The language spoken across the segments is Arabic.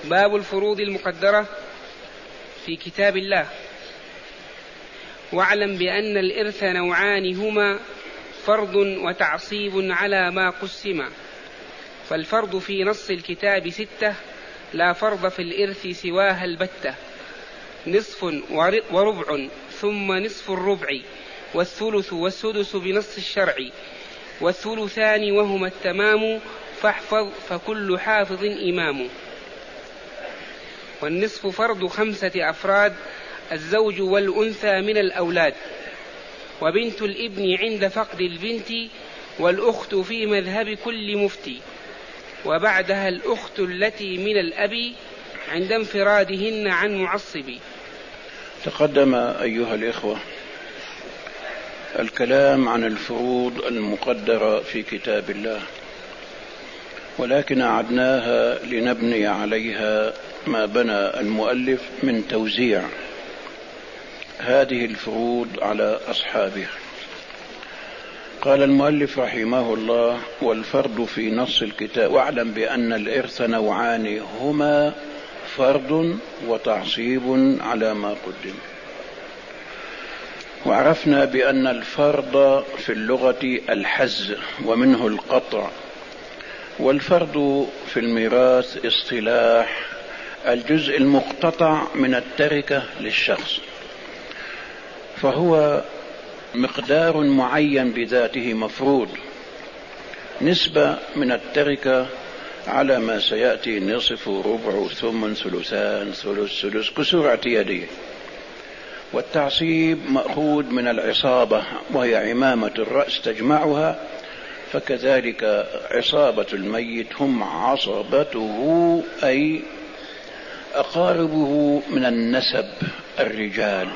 باب الفروض المقدرة في كتاب الله. واعلم بأن الإرث نوعان هما فرض وتعصيب على ما قسم. فالفرض في نص الكتاب 6 لا فرض في الإرث سواها البتة. نصف وربع ثم نصف الربع والثلث والسدس بنص الشرع والثلثان وهما التمام فاحفظ فكل حافظ إمام. والنصف فرض 5 أفراد الزوج والأنثى من الأولاد وبنت الابن عند فقد البنت والأخت في مذهب كل مفتي وبعدها الأخت التي من الأب عند انفرادهن عن معصب. تقدم أيها الإخوة الكلام عن الفروض المقدرة في كتاب الله، ولكن أعدناها لنبني عليها ما بنى المؤلف من توزيع هذه الفروض على أصحابها. قال المؤلف رحمه الله: والفرض في نص الكتاب. واعلم بأن الإرث نوعان هما فرض وتعصيب على ما قدم. وعرفنا بأن الفرض في اللغة الحز ومنه القطع، والفرض في الميراث اصطلاح الجزء المقتطع من التركة للشخص، فهو مقدار معين بذاته مفروض، نسبة من التركة على ما سيأتي: نصف ربع ثمن ثلثان ثلث سدس كسور اعتيادية. والتعصيب مأخوذ من العصابة وهي عمامة الرأس تجمعها، فكذلك عصابة الميت هم عصبته أي أقاربه من النسب الرجال،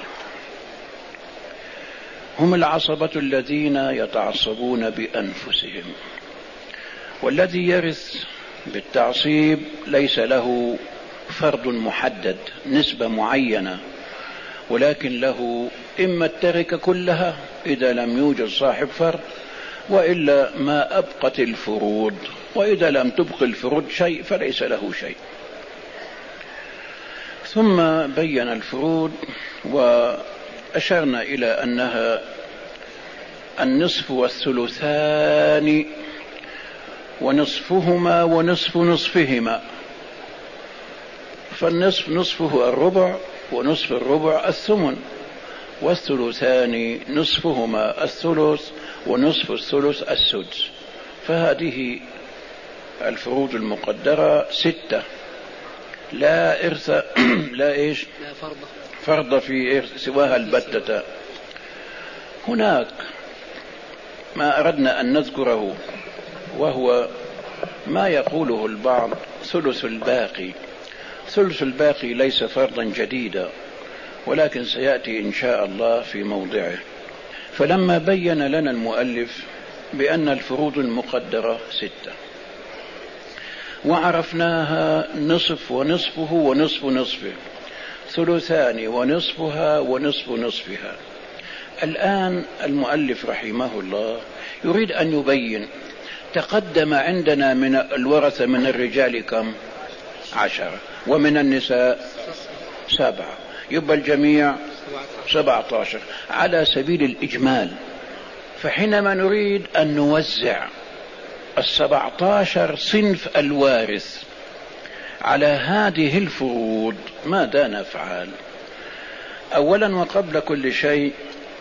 هم العصبة الذين يتعصبون بأنفسهم. والذي يرث بالتعصيب ليس له فرض محدد نسبة معينة، ولكن له إما التركة كلها إذا لم يوجد صاحب فرض، وإلا ما أبقت الفروض، وإذا لم تبق الفروض شيء فليس له شيء. ثم بين الفروض وأشرنا إلى أنها النصف والثلثان ونصفهما ونصف نصفهما. فالنصف نصفه الربع ونصف الربع الثمن، والثلثان نصفهما الثلث ونصف الثلث السدس. فهذه الفروض المقدرة 6 لا إرث لا إيش لا فرض في إرث سواها البتة. هناك ما أردنا أن نذكره، وهو ما يقوله البعض ثلث الباقي. ثلث الباقي ليس فرضا جديدا، ولكن سيأتي إن شاء الله في موضعه. فلما بين لنا المؤلف بأن الفروض المقدرة 6 وعرفناها نصف ونصفه ونصف نصفه، ثلثان ونصفها ونصف نصفها، الآن المؤلف رحمه الله يريد أن يبين. تقدم عندنا من الورثة من الرجال كم؟ 10، ومن النساء 7، يبقى الجميع 17 على سبيل الإجمال. فحينما نريد أن نوزع 17 صنف الوارث على هذه الفروض ماذا نفعل؟ أولا وقبل كل شيء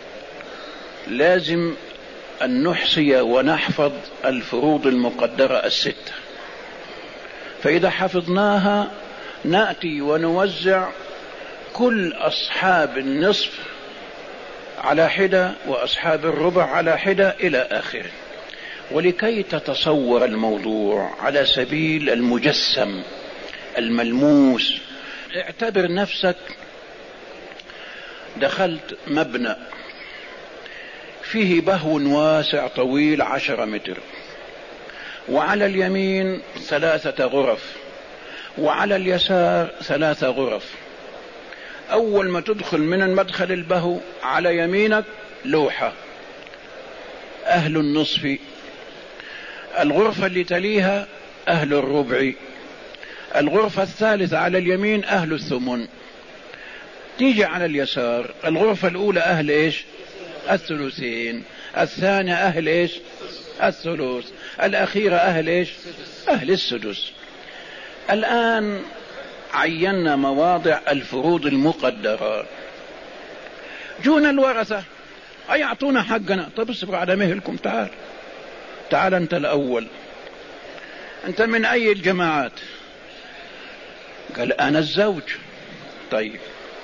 لازم أن نحصي ونحفظ الفروض المقدرة 6، فإذا حفظناها نأتي ونوزع كل أصحاب النصف على حدة وأصحاب الربع على حدة إلى آخره. ولكي تتصور الموضوع على سبيل المجسم الملموس، اعتبر نفسك دخلت مبنى فيه بهو واسع طويل 10 متر، وعلى اليمين 3 غرف، وعلى اليسار 3 غرف. أول ما تدخل من المدخل البهو على يمينك لوحة أهل النصف، الغرفة اللي تليها أهل الربع، الغرفة الثالثة على اليمين أهل الثمن. تيجي على اليسار الغرفة الأولى أهل إيش؟ الثلثين. الثانية أهل إيش؟ الثلث. الأخيرة أهل إيش؟ أهل السدس. الآن عينا مواضع الفروض المقدرة. جونا الورثة أي أعطونا حقنا. طب اصبر على مهلكم. تعال أنت الأول. أنت من أي الجماعات؟ قال أنا الزوج. طيب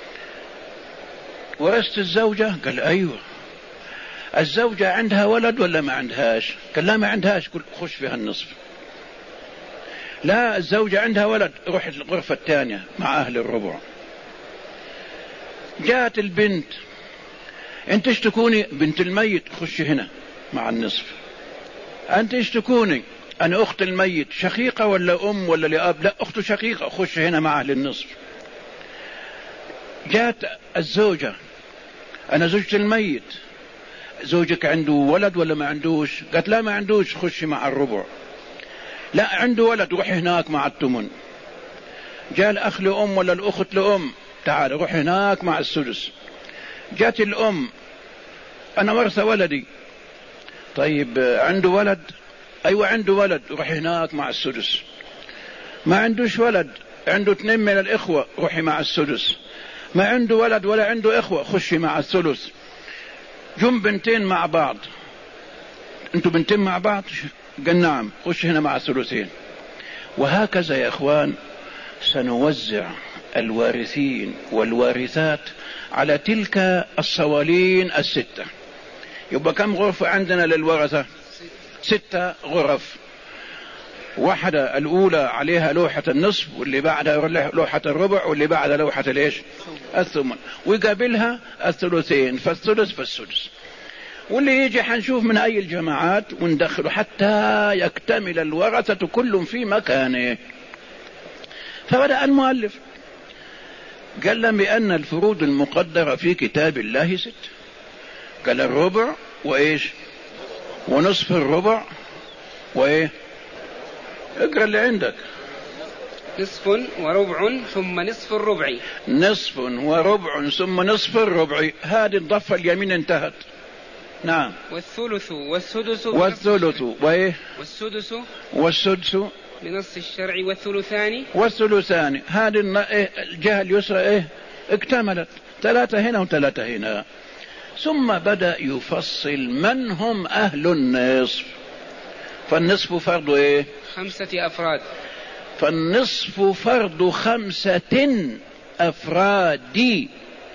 ورثت الزوجة؟ قال أيوة. الزوجة عندها ولد ولا ما عندهاش؟ قال لا ما عندهاش. قل خش فيها النصف. لا الزوجة عندها ولد. روح الغرفة الثانية مع أهل الربع. جاءت البنت. أنت اشتكوني بنت الميت، خش هنا مع النصف. أنت اشتكوني أنا أخت الميت، شقيقة ولا أم ولا لأب؟ لا أخت شقيقة، خش هنا مع أهل النصف. جاءت الزوجة أنا زوجة الميت، زوجك عنده ولد ولا ما عندوش؟ قالت لا ما عندوش، خش مع الربع. لا عنده ولد، روح هناك مع الثمن. جاء الأخ لأم ولا الأخت لأم، تعال روح هناك مع السدس. جاءت الأم أنا ورثة ولدي. طيب عنده ولد؟ أيوة عنده ولد، روح هناك مع السدس. ما عندوش ولد، عنده 2 من الإخوة، روحي مع السدس. ما عنده ولد ولا عنده إخوة، خشي مع الثلث. جم بنتين مع بعض. انتوا بنتين مع بعض؟ قال نعم، خش هنا مع الثلثين. وهكذا يا اخوان سنوزع الوارثين والوارثات على تلك الصوالين 6. يبقى كم غرفة عندنا للورثة؟ 6 غرف. واحدة الأولى عليها لوحة النصف، واللي بعدها لوحة الربع، واللي بعدها لوحة الإيش؟ الثمن، ويقابلها الثلثين، فالثلث فالسدس. واللي يجي حنشوف من أي الجماعات وندخله حتى يكتمل الورثة كل في مكانه. فبدأ المؤلف قال لهم بأن الفروض المقدرة في كتاب الله 6. قال الربع وإيش؟ ونصف الربع وإيه؟ اقرأ اللي عندك. نصف وربع ثم نصف الربع. نصف وربع ثم نصف الربع. هذه الضفة اليمين انتهت. نعم. والثلث والسدس. والثلث وإيه؟ والسدس بنص الشرع. والثلثان. هذه الجهة اليسرى إيه؟ اكتملت. 3 هنا و3 هنا. ثم بدأ يفصل من هم أهل النصف. فالنصف فرض إيه؟ 5 أفراد. فالنصف فرض 5 أفراد.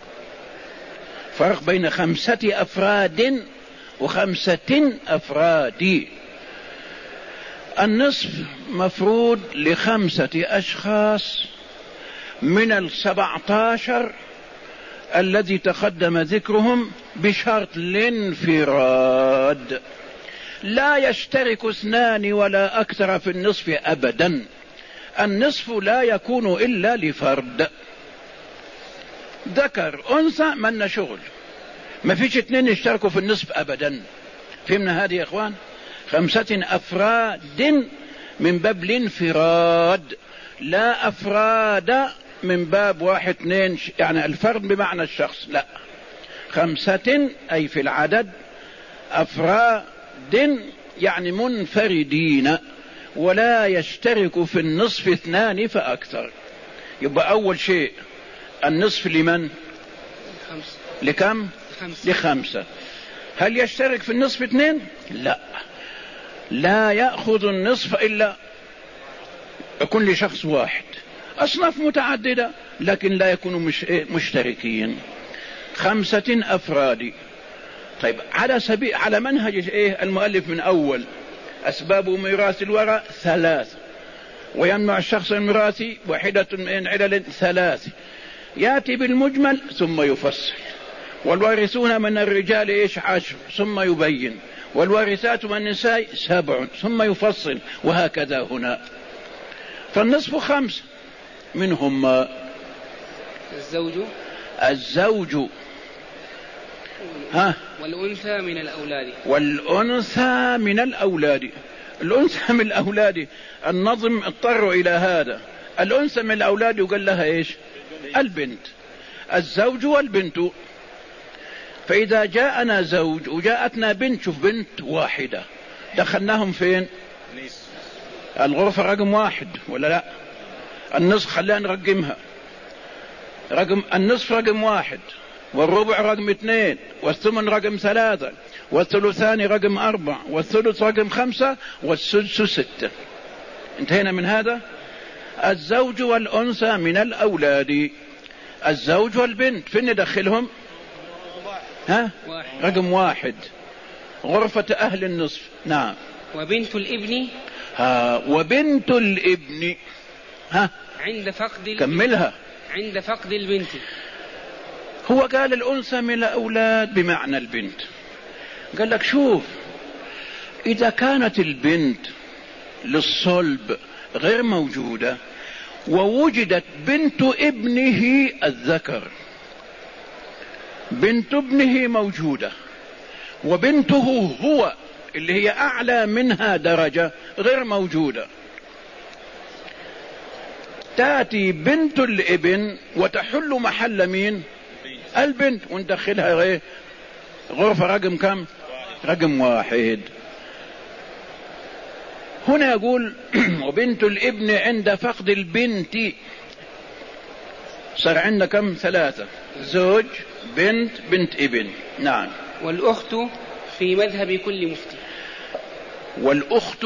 فرق بين 5 أفراد و5 أفراد. النصف مفروض ل5 أشخاص من 17 الذي تقدم ذكرهم بشرط الانفراد. لا يشترك 2 ولا أكثر في النصف أبدا. النصف لا يكون إلا لفرد، ذكر أنثى من شغل. ما فيش 2 يشتركوا في النصف أبدا. فهمنا هذه يا إخوان؟ 5 أفراد من باب الانفراد، لا أفراد من باب 1 2 يعني الفرد بمعنى الشخص، لا 5 أي في العدد، أفراد يعني منفردين، ولا يشترك في النصف 2 فأكثر. يبقى أول شيء النصف لمن؟ 5. لكم؟ 5. هل يشترك في النصف 2؟ لا يأخذ النصف إلا يكون لشخص واحد. أصناف متعددة لكن لا يكونوا مشتركين. 5 أفراد. طيب على منهج المؤلف من أول أسباب ميراث الورى 3، ويمنع الشخص الميراثي 1 من علل 3. يأتي بالمجمل ثم يفصل. والوارثون من الرجال 10 ثم يبين، والوارثات من النساء 7 ثم يفصل، وهكذا هنا. فالنصف 5 منهم الزوج والأنثى من الأولاد. الأنثى من الأولاد. النظم اضطروا إلى هذا. الأنثى من الأولاد يقال لها إيش؟ البنت. الزوج والبنت. فإذا جاءنا زوج وجاءتنا بنت، شوف بنت واحدة، دخلناهم فين؟ الغرفة رقم 1 ولا لا؟ النصف خلينا نرقمها، النصف رقم 1، والربع رقم 2، والثمن رقم 3، والثلثان رقم 4، والثلث رقم 5، والسدس 6. انتهينا من هذا. الزوج والأنثى من الأولاد، الزوج والبنت فين ندخلهم؟ ها؟ رقم 1، غرفة أهل النصف. نعم. وبنت الابن. وبنت الابن. عند فقد كملها. عند فقد البنت. هو قال الأنثى من الأولاد بمعنى البنت. قال لك شوف، إذا كانت البنت للصلب غير موجودة ووجدت بنت ابنه الذكر، بنت ابنه موجودة وبنته هو اللي هي أعلى منها درجة غير موجودة، تأتي بنت الابن وتحل محل مين؟ البنت، وندخلها غير غرفة رقم كم؟ رقم 1. هنا يقول وبنت الابن عند فقد البنت، صار عندنا كم؟ 3، زوج، بنت، بنت ابن. نعم. والأخت في مذهب كل مفتي. والأخت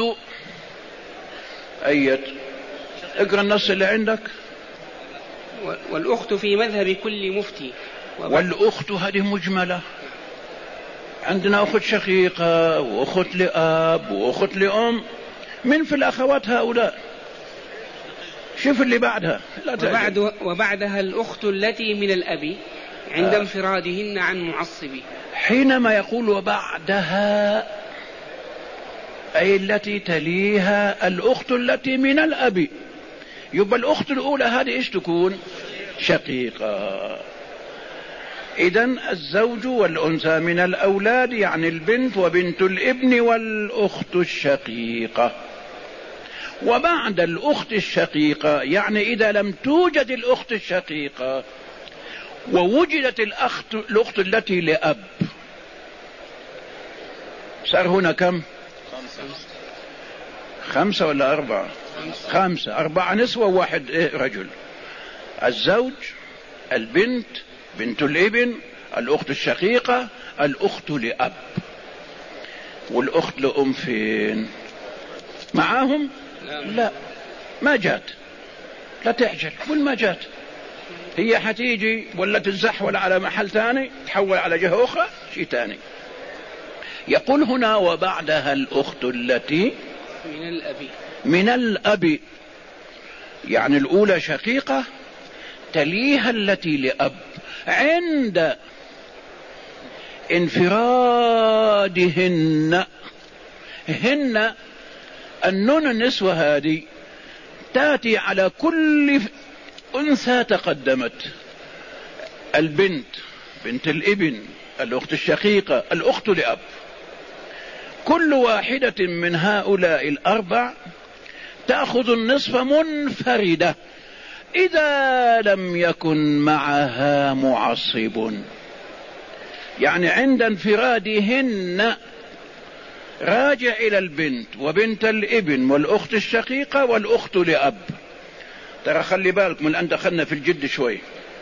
أية؟ اقرأ النص اللي عندك. والأخت في مذهب كل مفتي. والأخت هذه مجملة، عندنا أخت شقيقة وأخت لأب وأخت لأم. من في الأخوات هؤلاء؟ شوف اللي بعدها. وبعدها الأخت التي من الأب عند انفرادهن عن معصب. حينما يقول وبعدها أي التي تليها الأخت التي من الأب، يبقى الأخت الأولى هذه إيش تكون؟ شقيقة. إذن الزوج والأنثى من الأولاد يعني البنت وبنت الابن والأخت الشقيقة. وبعد الأخت الشقيقة يعني إذا لم توجد الأخت الشقيقة ووجدت الأخت التي لأب، صار هنا كم؟ 5 ولا 4؟ 5. 4 نسوة وواحد رجل. الزوج، البنت، بنت الابن، الأخت الشقيقة، الأخت لأب. والأخت لأم فين؟ معاهم؟ لا، ما جات. لا تعجل، قل ما جات. هي حتيجي ولا تتزحول على محل ثاني، تحول على جهة أخرى، شيء ثاني. يقول هنا وبعدها الأخت التي من الأب، يعني الأولى شقيقة تليها التي لأب عند انفرادهن. هن النون النسوة هذه تأتي على كل أنثى تقدمت، البنت، بنت الابن، الأخت الشقيقة، الأخت لأب، كل واحدة من هؤلاء الأربع تأخذ النصف منفردة إذا لم يكن معها معصب. يعني عند انفرادهن راجع إلى البنت وبنت الابن والأخت الشقيقة والأخت لأب. ترى خلي بالك من أن دخلنا في الجد شوي.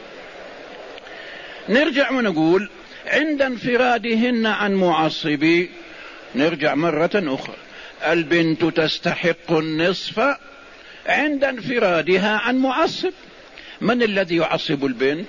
نرجع ونقول عند انفرادهن عن معصب. نرجع مرة أخرى، البنت تستحق النصف عند انفرادها عن معصب. من الذي يعصب البنت؟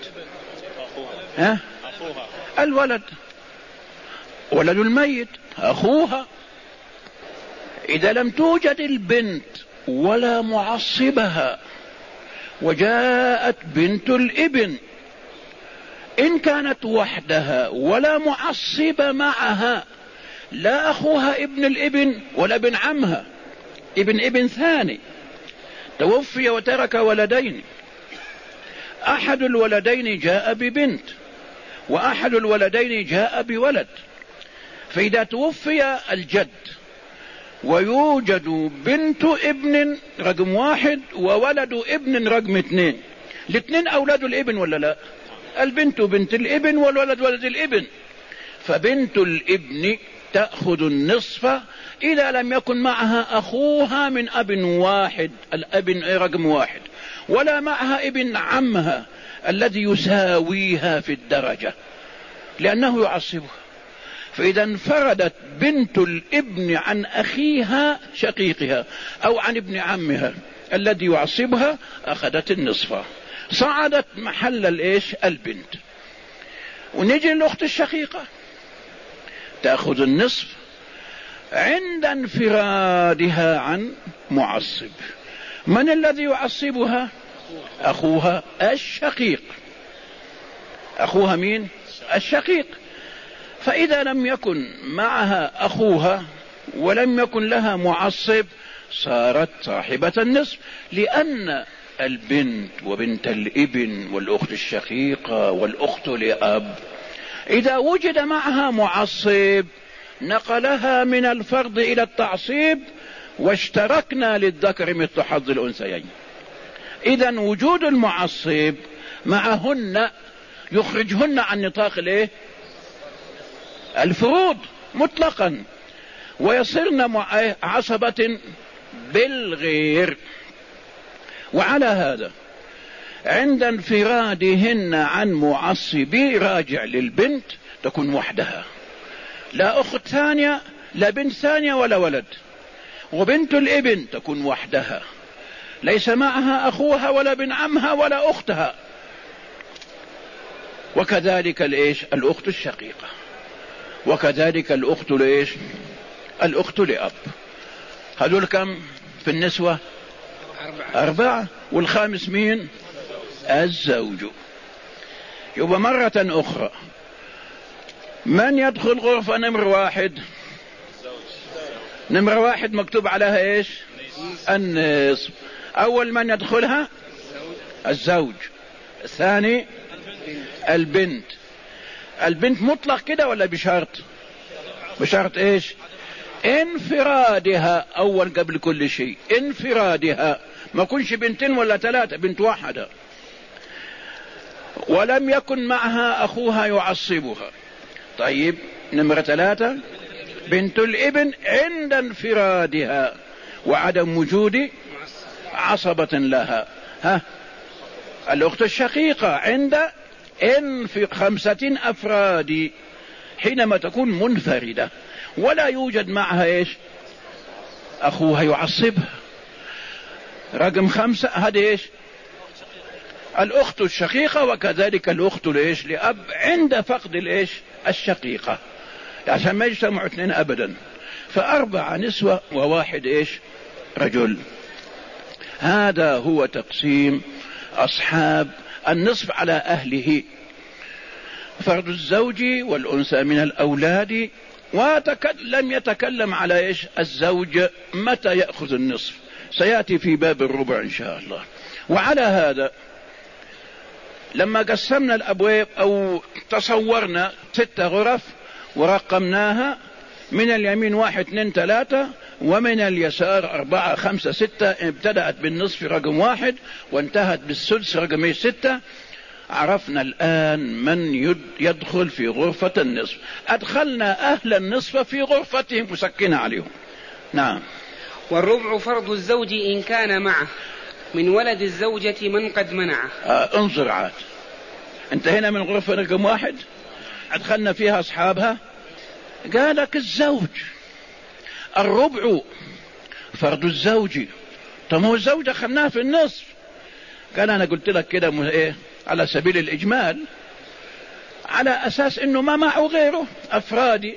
الولد، ولد الميت، أخوها. إذا لم توجد البنت ولا معصبها وجاءت بنت الابن، إن كانت وحدها ولا معصب معها، لا أخوها ابن الابن ولا ابن عمها، ابن ثاني توفي وترك ولدين، أحد الولدين جاء ببنت وأحد الولدين جاء بولد. فإذا توفي الجد ويوجد بنت ابن رقم 1 وولد ابن رقم 2. الاثنين أولاد الابن ولا لا؟ البنت بنت الابن والولد ولد الابن. فبنت الابن تأخذ النصف إذا لم يكن معها أخوها من أب واحد، الابن رقم 1، ولا معها ابن عمها الذي يساويها في الدرجة لأنه يعصبها. فإذا انفردت بنت الابن عن أخيها شقيقها أو عن ابن عمها الذي يعصبها أخذت النصف، صعدت محل البنت. ونجي الأخت الشقيقة تأخذ النصف عند انفرادها عن معصب. من الذي يعصبها؟ أخوها الشقيق. أخوها مين؟ الشقيق. فإذا لم يكن معها أخوها ولم يكن لها معصب صارت صاحبة النصف، لأن البنت وبنت الابن والأخت الشقيقة والأخت لأب إذا وجد معها معصب نقلها من الفرض إلى التعصيب، واشتركنا للذكر مثل حظ الأنثيين. إذا وجود المعصب معهن يخرجهن عن نطاق الفروض مطلقا، ويصيرن عصبة بالغير. وعلى هذا عند انفرادهن عن معصبي راجع للبنت تكون وحدها، لا أخت ثانية، لا بنت ثانية ولا ولد. وبنت الابن تكون وحدها، ليس معها أخوها ولا ابن عمها ولا أختها. وكذلك الأخت الشقيقة، وكذلك الأخت الأخت لأب. هذول كم في النسوة؟ 4. والخامس مين؟ الزوج. يبقى مرة أخرى من يدخل غرفة نمرة 1؟ نمرة 1 مكتوب عليها النصف. أول من يدخلها الزوج، الثاني البنت. البنت مطلق كده ولا بشرط؟ بشرط انفرادها أول قبل كل شيء، انفرادها، ما كنش بنتين ولا 3، بنت واحدة، ولم يكن معها أخوها يعصبها. طيب نمرة 3 بنت الابن عند انفرادها وعدم وجود عصبة لها. الأخت الشقيقة عند 5 أفراد حينما تكون منفردة ولا يوجد معها أخوها يعصبها. رقم 5 هذا الأخت الشقيقة، وكذلك الأخت لأب عند فقد الشقيقة، عشان ما يجتمعوا 2 أبدا. ف4 نسوة و1 رجل. هذا هو تقسيم أصحاب النصف على أهله. فرد الزوج والأنثى من الأولاد. لم يتكلم على الزوج متى يأخذ النصف، سيأتي في باب الربع إن شاء الله. وعلى هذا لما قسمنا الأبواب أو تصورنا 6 غرف ورقمناها، من اليمين 1 2 3 ومن اليسار 4 5 6، ابتدأت بالنصف رقم 1 وانتهت بالسدس رقم 6. عرفنا الآن من يدخل في غرفة النصف. أدخلنا أهل النصف في غرفتهم مسكنة عليهم. نعم. والربع فرض الزوج إن كان معه من ولد الزوجة من قد منعه. انظر عاد، انتهينا من غرفة رقم 1 أدخلنا فيها أصحابها. قالك الزوج الربع فرض الزوج. طب هو الزوج دخلناه في النصف. قال أنا قلت لك كده على سبيل الإجمال، على أساس إنه ما معه غيره أفرادي.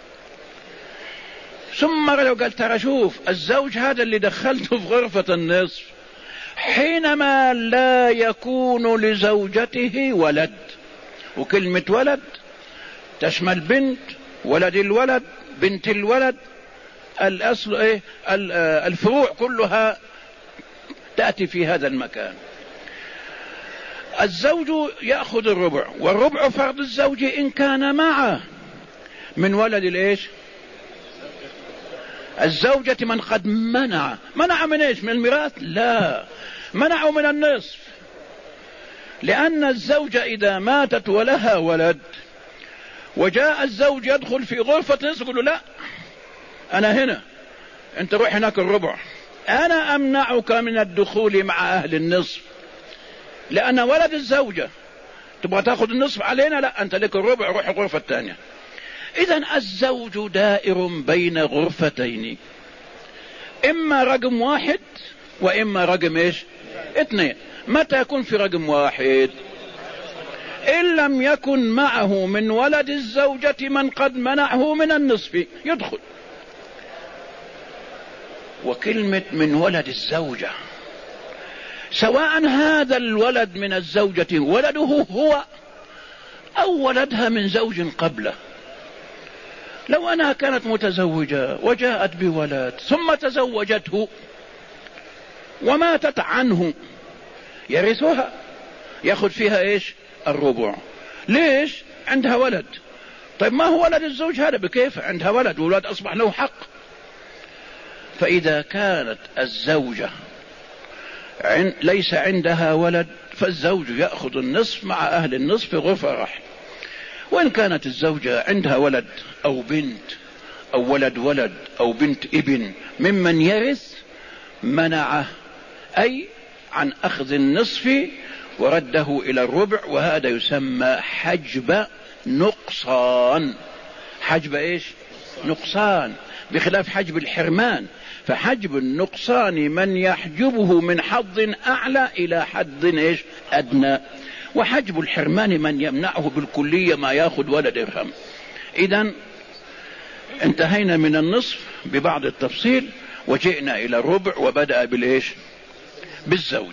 ثم لو قال ترى شوف الزوج هذا اللي دخلته في غرفة النصف حينما لا يكون لزوجته ولد، وكلمة ولد تشمل بنت، ولد الولد، بنت الولد، الأصل الفروع كلها تأتي في هذا المكان. الزوج يأخذ الربع، والربع فرض الزوج إن كان معه من ولد الزوجة من قد منع من ايش؟ من الميراث؟ لا، منعوا من النصف. لأن الزوجة إذا ماتت ولها ولد وجاء الزوج يدخل في غرفة نصف، يقول له لا، أنا هنا، أنت روح هناك الربع، أنا أمنعك من الدخول مع أهل النصف لأن ولد الزوجة. تبغى تأخذ النصف علينا؟ لا، أنت لك الربع، روح الغرفة الثانية. إذن الزوج دائر بين غرفتين، إما رقم واحد وإما رقم ايش؟ اثنين. متى يكون في رقم واحد؟ إن لم يكن معه من ولد الزوجة من قد منعه من النصف يدخل. وكلمة من ولد الزوجة، سواء هذا الولد من الزوجة ولده هو أو ولدها من زوج قبله. لو أنها كانت متزوجة وجاءت بولد ثم تزوجته وماتت عنه، يرثها، يأخذ فيها ايش؟ الربع. ليش؟ عندها ولد. طيب ما هو ولد الزوج هذا؟ بكيف عندها ولد والولد أصبح له حق. فإذا كانت الزوجة ليس عندها ولد فالزوج يأخذ النصف مع أهل النصف غرفة رحم. وإن كانت الزوجة عندها ولد أو بنت أو ولد أو بنت ابن ممن يرث، منعه أي عن أخذ النصف ورده إلى الربع، وهذا يسمى حجب نقصان. حجب ايش؟ نقصان، بخلاف حجب الحرمان. فحجب النقصان من يحجبه من حظ أعلى إلى حد ايش؟ أدنى. وحجب الحرمان من يمنعه بالكلية ما ياخذ ولا درهم. إذن انتهينا من النصف ببعض التفصيل وجئنا إلى الربع، وبدأ بالإيش؟ بالزوج.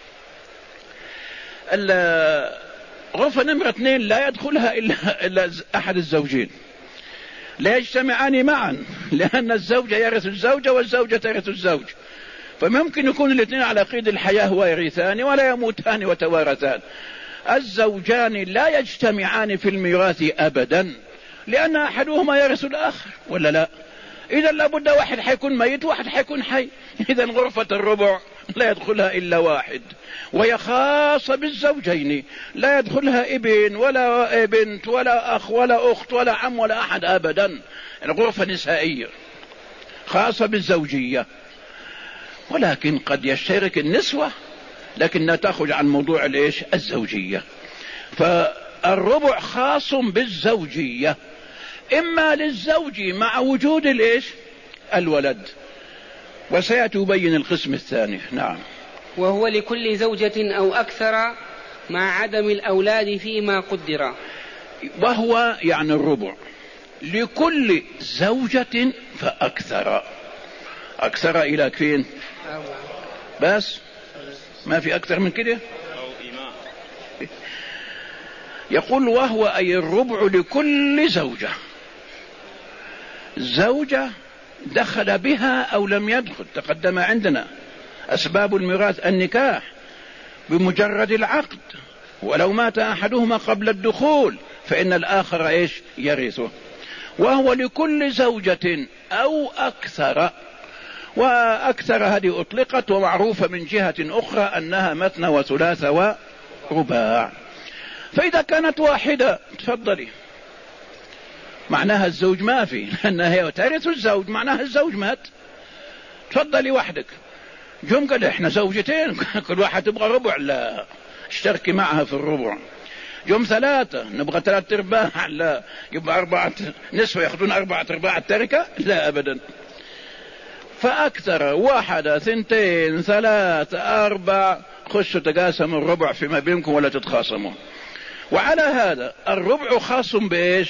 غرفة نمرة 2 لا يدخلها إلا أحد الزوجين، لا يجتمعان معا، لأن الزوجة يرث الزوجة والزوجة ترث الزوج، فممكن يكون الاثنين على قيد الحياة ويرثان ولا يموتان وتوارثان. الزوجان لا يجتمعان في الميراث أبدا، لأن أحدهما يرث الآخر، ولا لا؟ إذا لابد واحد حيكون ميت وواحد حيكون حي. إذا غرفة الربع لا يدخلها إلا واحد، وهي خاصة بالزوجين، لا يدخلها ابن ولا بنت ولا أخ ولا أخت ولا عم ولا أحد أبدا. الغرفة نسائية خاصة بالزوجية، ولكن قد يشترك النسوة، لكنها تخرج عن موضوع الإيش؟ الزوجية. فالربع خاص بالزوجية، إما للزوج مع وجود الإيش؟ الولد، وسيأتي يبين القسم الثاني. نعم. وهو لكل زوجة أو أكثر مع عدم الأولاد فيما قدر. وهو يعني الربع لكل زوجة فأكثر. أكثر إلى فين؟ بس ما في أكثر من كده. يقول وهو أي الربع لكل زوجة، زوجة دخل بها أو لم يدخل. تقدم عندنا أسباب الميراث النكاح بمجرد العقد، ولو مات أحدهما قبل الدخول فإن الآخر إيش؟ يرثه. وهو لكل زوجة أو أكثر، وأكثر هذه أطلقت ومعروفة من جهة أخرى أنها مثنى وثلاث ورباع. فإذا كانت واحدة تفضلي، معناها الزوج ما في، لأنها هي ترث الزوج، معناها الزوج مات، تفضلي وحدك. جم قال احنا زوجتين كل واحد تبغى ربع، لا، اشتركي معها في الربع. جم ثلاثة نبغى 3/4، لا، يبقى 4 نصف ياخذون 4/4 التركة، لا أبدا. فأكثر، 1 2 3 4، خشوا تقاسموا الربع فيما بينكم ولا تتخاصموا. وعلى هذا الربع خاص بإيش؟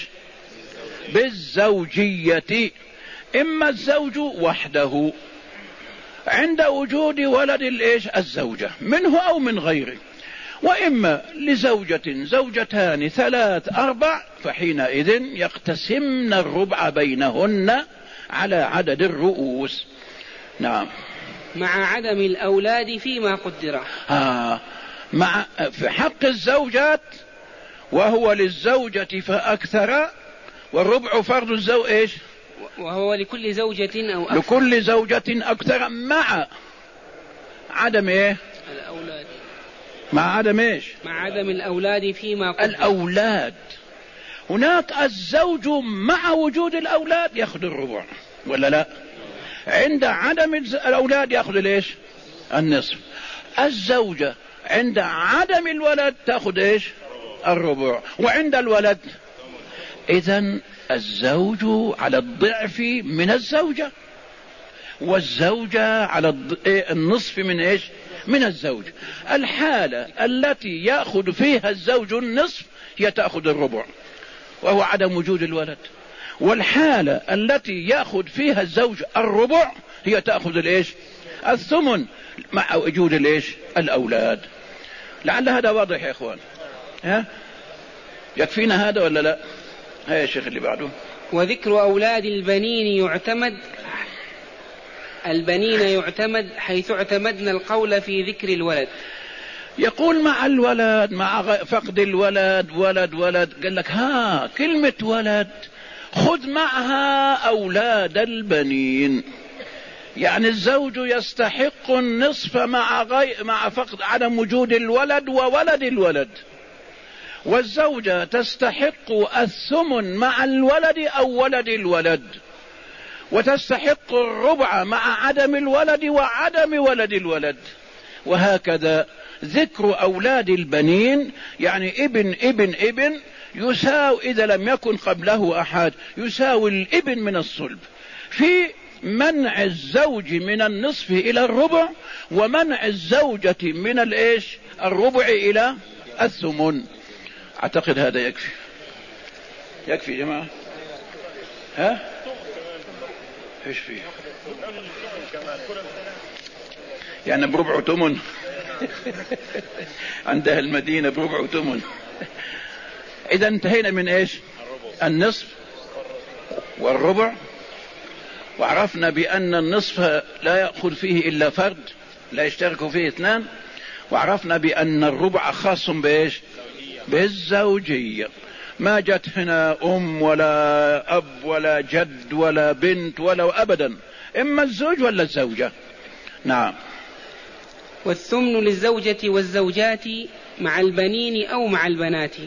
بالزوجية. إما الزوج وحده عند وجود ولد الإيش؟ الزوجة منه أو من غيره، وإما لزوجة زوجتان 3 4، فحينئذ يقتسمن الربع بينهن على عدد الرؤوس. نعم. مع عدم الأولاد فيما قدر. مع في حق الزوجات وهو للزوجة فأكثر، والربع فرض الزوج إيش؟ وهو لكل زوجة أو أكثر. لكل زوجة أكثر مع عدم إيه؟ الأولاد. مع عدم إيش؟ مع عدم الأولاد فيما قبل. الأولاد هناك الزوج مع وجود الأولاد يأخذ الربع ولا لا؟ عند عدم الأولاد يأخذ ليش؟ النصف. الزوجة عند عدم الولد تأخذ إيش؟ الربع. وعند الولد إذن الزوج على الضعف من الزوجة، والزوجة على النصف من إيش؟ من الزوج. الحالة التي يأخذ فيها الزوج النصف هي تأخذ الربع وهو عدم وجود الولد، والحالة التي يأخذ فيها الزوج الربع هي تأخذ الإيش؟ الثمن مع وجود الإيش؟ الأولاد. لعل هذا واضح يا إخوان؟ ها؟ يكفينا هذا ولا لا؟ هيا يا شيخ اللي بعده. وذكر أولاد البنين يعتمد حيث اعتمدنا القول في ذكر الولد. يقول مع الولد، مع فقد الولد، ولد قال لك ها كلمة ولد خذ معها أولاد البنين، يعني الزوج يستحق النصف مع فقد عدم وجود الولد وولد الولد، والزوجة تستحق الثمن مع الولد أو ولد الولد، وتستحق الربع مع عدم الولد وعدم ولد الولد. وهكذا ذكر أولاد البنين يعني ابن يساوي إذا لم يكن قبله أحد يساوي الابن من الصلب في منع الزوج من النصف إلى الربع، ومنع الزوجة من الإيش؟ الربع إلى الثمن. أعتقد هذا يكفي يا جماعة. ها ايش فيه يعني بربع ثمن عندها المدينة بربع ثمن. إذا انتهينا من ايش؟ النصف والربع، وعرفنا بأن النصف لا يأخذ فيه إلا فرد لا يشترك فيه اثنان، وعرفنا بأن الربع خاص بايش؟ بالزوجية. ما جت هنا ولا أب ولا جد ولا بنت ولا أبدا، إما الزوج ولا الزوجة. نعم. والثمن للزوجة والزوجات مع البنين أو مع البنات.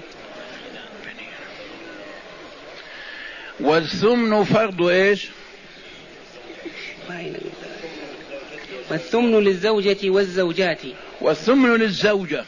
والثمن فرض إيش؟ والثمن للزوجة والزوجات. والثمن للزوجة،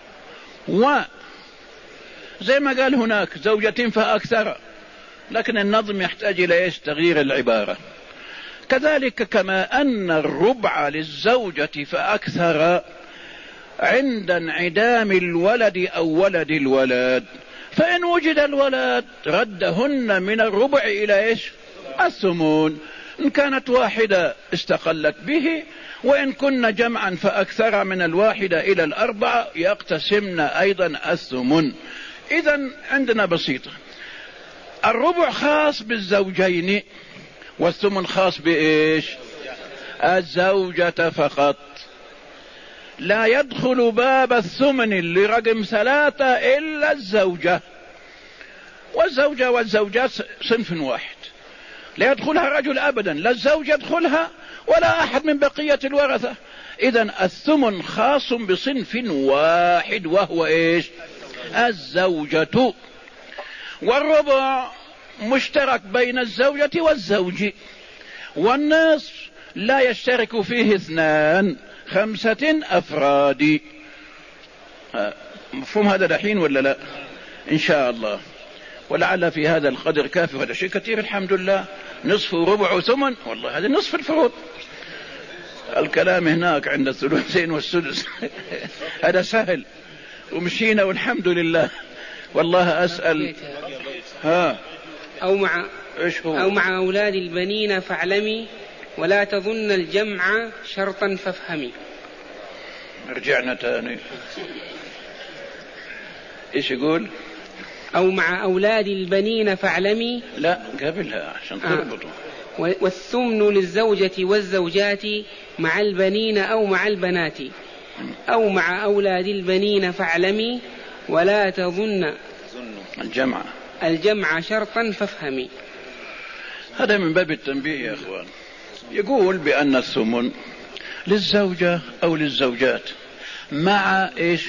زي ما قال هناك زوجة فأكثر، لكن النظم يحتاج إلى إيش؟ تغيير العبارة. كذلك كما أن الربع للزوجة فأكثر عند انعدام الولد أو ولد الولد، فإن وجد الولد ردهن من الربع إلى إيش؟ الثمن. إن كانت واحدة استقلت به، وإن كن جمعا فأكثر من الواحدة إلى الأربعة يقتسمن أيضا الثمن. إذن عندنا بسيطة، الربع خاص بالزوجين والثمن خاص بإيش؟ الزوجة فقط. لا يدخل باب الثمن لرقم 3 إلا الزوجة، والزوجة والزوجات صنف واحد لا يدخلها رجل أبدا، لا الزوج يدخلها ولا أحد من بقية الورثة. إذن الثمن خاص بصنف واحد وهو إيش؟ الزوجة. والربع مشترك بين الزوجة والزوج، والنصف لا يشترك فيه 2 5 أفراد. مفهوم هذا دحين ولا لا؟ إن شاء الله. ولعل في هذا القدر كافي، وهذا شيء كثير الحمد لله. نصف وربع وثمن، والله هذا نصف الفروض. الكلام هناك عند الثلثين والسدس هذا سهل ومشينا والحمد لله. والله أسأل أو مع أولاد البنين فاعلمي ولا تظن الجمع شرطا فافهمي. رجعنا تاني. إيش يقول؟ أو مع أولاد البنين فاعلمي، لا قبلها عشان تربطوا. والثمن للزوجة والزوجات مع البنين أو مع البنات، أو مع أولاد البنين فاعلمي ولا تظن الجمع شرطا فافهمي. هذا من باب التنبيه يا اخوان. يقول بأن الثمن للزوجة أو للزوجات مع إيش؟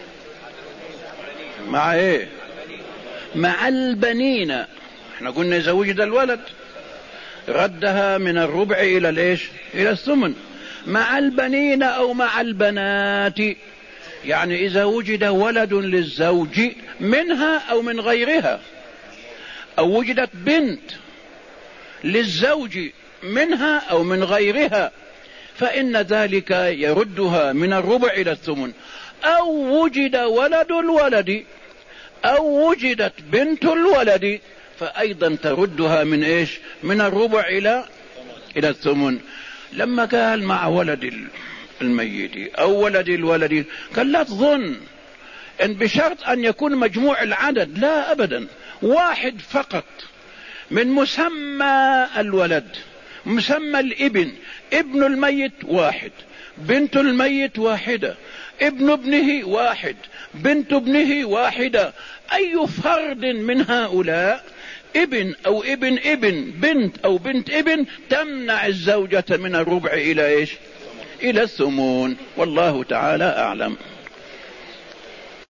مع إيه؟ مع البنين. احنا قلنا إذا وجد الولد ردها من الربع إلى الإيش؟ إلى الثمن. مع البنين أو مع البنات، يعني إذا وجد ولد للزوج منها أو من غيرها، أو وجدت بنت للزوج منها أو من غيرها، فإن ذلك يردها من الربع إلى الثمن. أو وجد ولد الولد أو وجدت بنت الولد، فأيضا تردها من إيش؟ من الربع إلى الثمن. لما قال مع ولد الميت أو ولد الولد، قال لا تظن إن بشرط أن يكون مجموع العدد، لا أبدا، واحد فقط من مسمى الولد، مسمى الابن، ابن الميت واحد، بنت الميت واحدة، ابن ابنه واحد، بنت ابنه واحدة. أي فرد من هؤلاء ابن أو ابن ابن، بنت أو بنت ابن، تمنع الزوجة من الربع إلى إيش؟ إلى الثمن. والله تعالى أعلم.